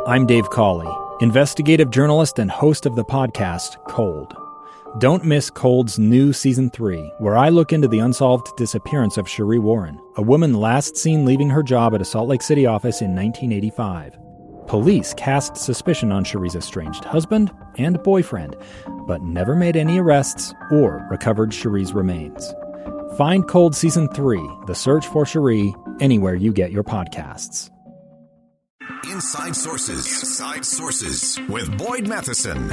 I'm Dave Cawley, investigative journalist and host of the podcast Cold. Don't miss Cold's new Season 3, where I look into the unsolved disappearance of Sheree Warren, a woman last seen leaving her job at a Salt Lake City office in 1985. Police cast suspicion on Sheree's estranged husband and boyfriend, but never made any arrests or recovered Sheree's remains. Find Cold Season 3, The Search for Sheree, anywhere you get your podcasts. Inside Sources with Boyd Matheson.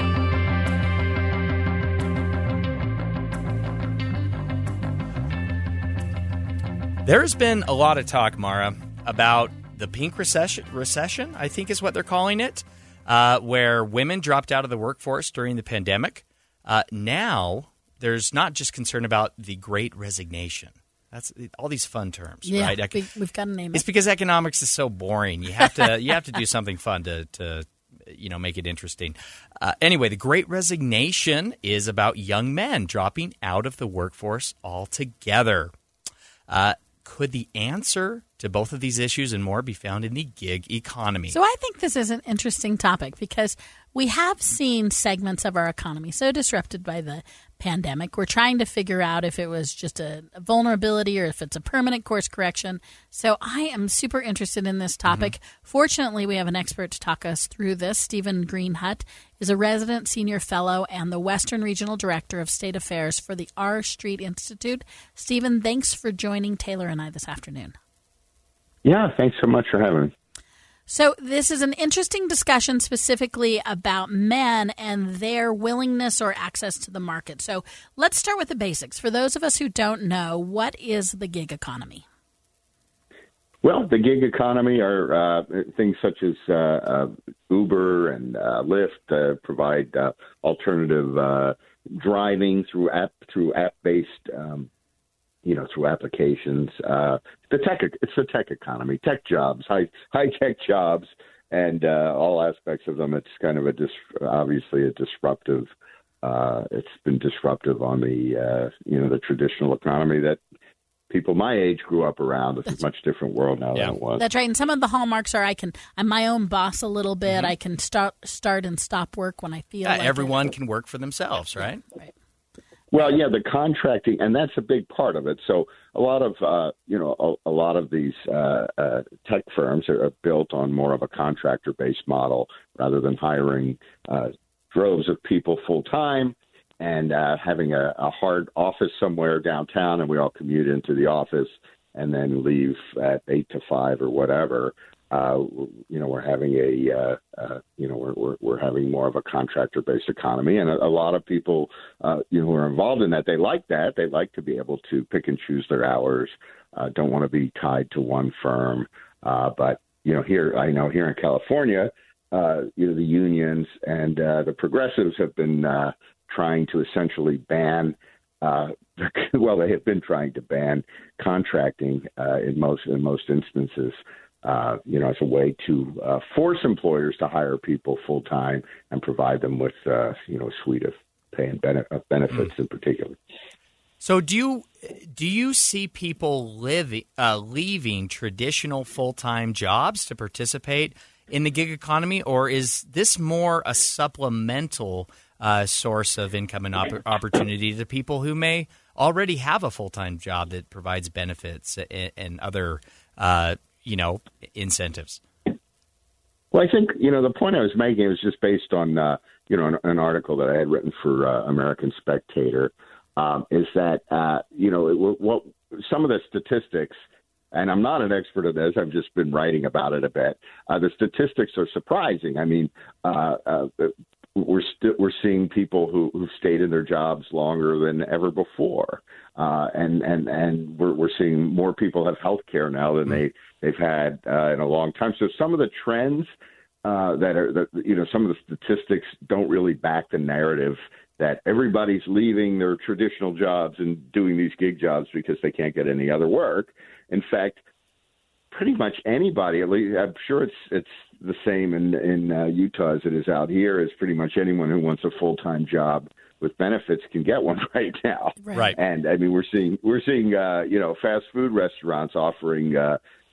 There's been a lot of talk, Mara, about the pink recession, I think is what they're calling it, where women dropped out of the workforce during the pandemic. Now, there's not just concern about the Great Resignation. That's all these fun terms, right? We've got to name it. It's because economics is so boring. You have to do something fun to make it interesting. Anyway, the Great Resignation is about young men dropping out of the workforce altogether. Could the answer to both of these issues and more be found in the gig economy? So I think this is an interesting topic because we have seen segments of our economy so disrupted by the pandemic. We're trying to figure out if it was just a vulnerability or if it's a permanent course correction. So I am super interested in this topic. Mm-hmm. Fortunately, we have an expert to talk us through this. Stephen Greenhut is a resident senior fellow and the Western Regional Director of State Affairs for the R Street Institute. Stephen, thanks for joining Taylor and I this afternoon. Yeah, thanks so much for having me. So this is an interesting discussion specifically about men and their willingness or access to the market. So let's start with the basics. For those of us who don't know, what is the gig economy? Well, the gig economy are things such as Uber and Lyft provide alternative driving through app-based through applications. It's the tech economy, tech jobs, high tech jobs, and all aspects of them. It's kind of obviously a disruptive. It's been disruptive on the traditional economy that people my age grew up around. It's a much different world now than it was. That's right. And some of the hallmarks are I'm my own boss a little bit. Mm-hmm. I can start and stop work when I feel like everyone can work for themselves, right? Right. Well, yeah, the contracting, and that's a big part of it. So a lot of, a lot of these tech firms are built on more of a contractor-based model rather than hiring droves of people full-time and having a hard office somewhere downtown, and we all commute into the office and then leave at 8 to 5 or whatever. We're having we're having more of a contractor-based economy, and a lot of people, who are involved in that, they like that. They like to be able to pick and choose their hours. Don't want to be tied to one firm. But here in California, the unions and the progressives have been trying to essentially ban. They have been trying to ban contracting in most instances. As a way to force employers to hire people full time and provide them with a suite of pay and benefits in particular. So, do you see people leaving traditional full time jobs to participate in the gig economy, or is this more a supplemental source of income and opportunity to people who may already have a full time job that provides benefits and other incentives? Well, I think, the point I was making was just based on, an article that I had written for American Spectator, is that, what some of the statistics, and I'm not an expert at this, I've just been writing about it a bit. The statistics are surprising. I mean, we're seeing people who've stayed in their jobs longer than ever before, and we're seeing more people have health care now than they've had in a long time. So some of the trends some of the statistics don't really back the narrative that everybody's leaving their traditional jobs and doing these gig jobs because they can't get any other work. In fact, pretty much anybody, at least I'm sure it's the same in Utah as it is out here, is pretty much anyone who wants a full-time job with benefits can get one right now. Right. And I mean, we're seeing fast food restaurants offering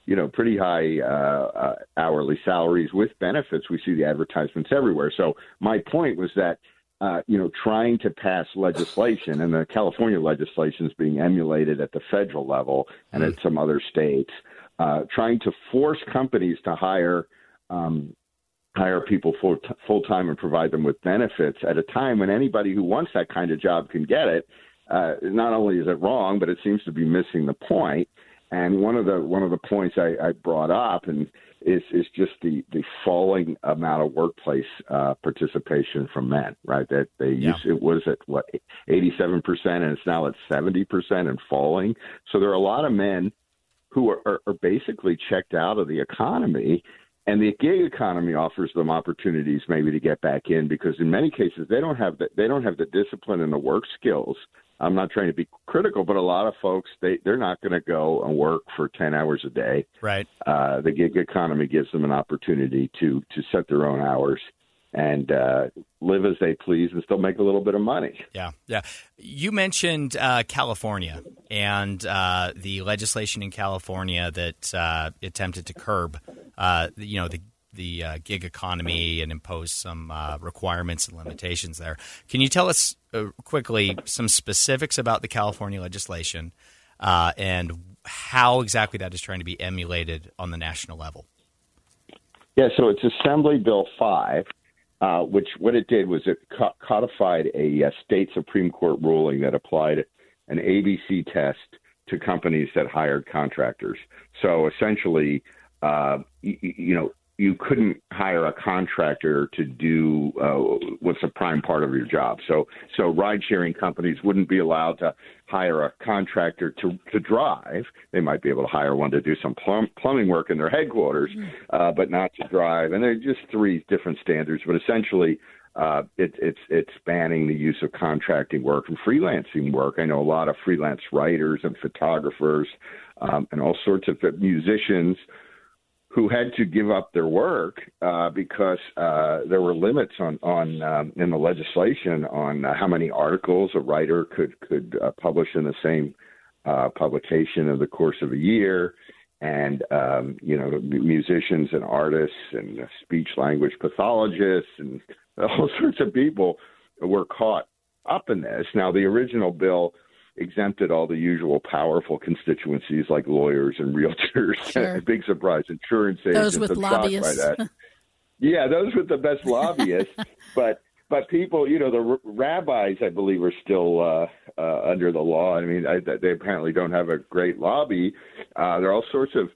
pretty high hourly salaries with benefits. We see the advertisements everywhere. So my point was that, trying to pass legislation, and the California legislation is being emulated at the federal level and at some other states, trying to force companies to hire people full-time and provide them with benefits at a time when anybody who wants that kind of job can get it. Not only is it wrong, but it seems to be missing the point. And one of the points I brought up is just the falling amount of workplace participation from men, right? That it was at 87%, and it's now at 70% and falling. So there are a lot of men who are basically checked out of the economy. And the gig economy offers them opportunities maybe to get back in, because in many cases they don't have the discipline and the work skills. I'm not trying to be critical, but a lot of folks, they're not going to go and work for 10 hours a day. Right. The gig economy gives them an opportunity to set their own hours and live as they please and still make a little bit of money. Yeah. You mentioned California and the legislation in California that attempted to curb, the gig economy and impose some requirements and limitations there. Can you tell us quickly some specifics about the California legislation and how exactly that is trying to be emulated on the national level? Yeah, so it's Assembly Bill 5. Which what it did was it codified a state Supreme Court ruling that applied an ABC test to companies that hired contractors. So essentially, you couldn't hire a contractor to do what's a prime part of your job. So ride-sharing companies wouldn't be allowed to hire a contractor to drive. They might be able to hire one to do some plumbing work in their headquarters, but not to drive. And there are just three different standards. But essentially, it's banning the use of contracting work and freelancing work. I know a lot of freelance writers and photographers and all sorts of musicians who had to give up their work because there were limits on in the legislation on how many articles a writer could publish in the same publication in the course of a year. And, musicians and artists and speech language pathologists and all sorts of people were caught up in this. Now, the original bill exempted all the usual powerful constituencies like lawyers and realtors. Sure. Big surprise, insurance agents. Those with lobbyists. By that. Yeah, those with the best lobbyists. But people, the rabbis, I believe, are still under the law. I mean, they apparently don't have a great lobby. There are all sorts of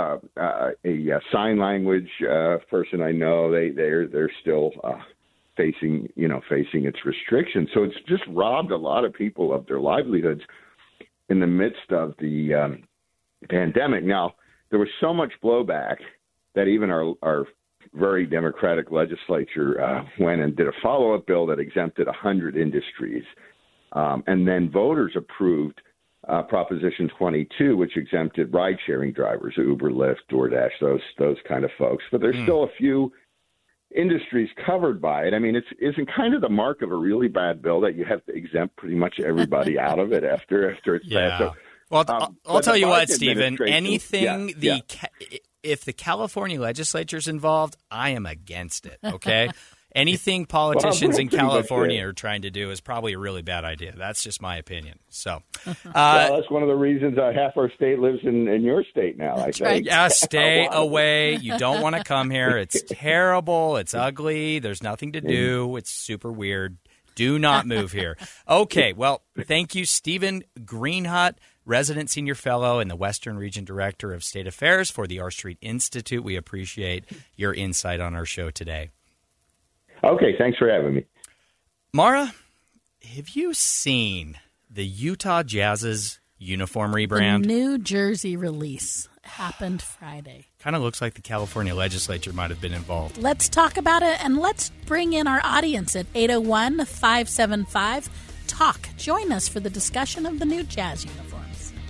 a sign language person I know. They're still facing its restrictions. So it's just robbed a lot of people of their livelihoods in the midst of the pandemic. Now, there was so much blowback that even our very democratic legislature went and did a follow-up bill that exempted 100 industries. And then voters approved Proposition 22, which exempted ride-sharing drivers, Uber, Lyft, DoorDash, those kind of folks. But there's still a few industries covered by it. I mean, isn't kind of the mark of a really bad bill that you have to exempt pretty much everybody out of it after it's passed. So, well, I'll tell you what, Stephen, anything if the California legislature's involved, I am against it, okay? Anything politicians in California are trying to do is probably a really bad idea. That's just my opinion. So, that's one of the reasons half our state lives in your state now. I think. Right. Yeah, stay away. You don't want to come here. It's terrible. It's ugly. There's nothing to do. It's super weird. Do not move here. Okay. Well, thank you, Stephen Greenhut, resident senior fellow and the Western Region Director of State Affairs for the R Street Institute. We appreciate your insight on our show today. Okay, thanks for having me. Mara, have you seen the Utah Jazz's uniform rebrand? The New Jersey release happened Friday. Kind of looks like the California legislature might have been involved. Let's talk about it, and let's bring in our audience at 801-575-TALK. Join us for the discussion of the new Jazz uniforms.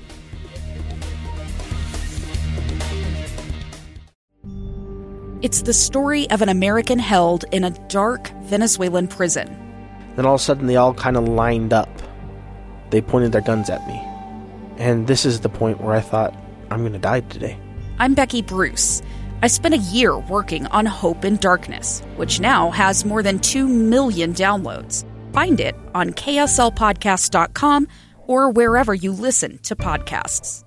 It's the story of an American held in a dark Venezuelan prison. Then all of a sudden they all kind of lined up. They pointed their guns at me. And this is the point where I thought, I'm going to die today. I'm Becky Bruce. I spent a year working on Hope in Darkness, which now has more than 2 million downloads. Find it on kslpodcast.com or wherever you listen to podcasts.